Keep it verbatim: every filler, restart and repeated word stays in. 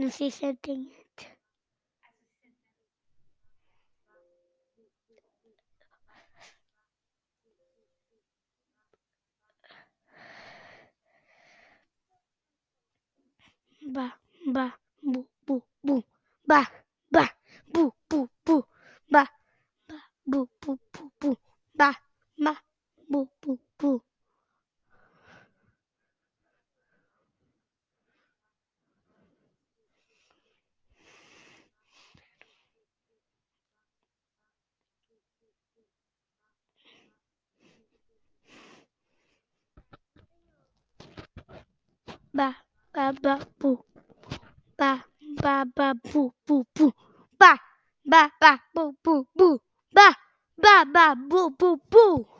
Não sei se eu tenho. Ba, ba, bu, bu, bu. Ba, ba, bu, bu, bu. Ba, ba, bu, bu, bu, bu. Ba, ba, bu, bu, bu. Ba, ba, ba, bu. Ba, ba, ba, bu, bu, bu. Ba, ba, ba, bu, bu, bu. Ba, ba, ba, bu, bu, bu.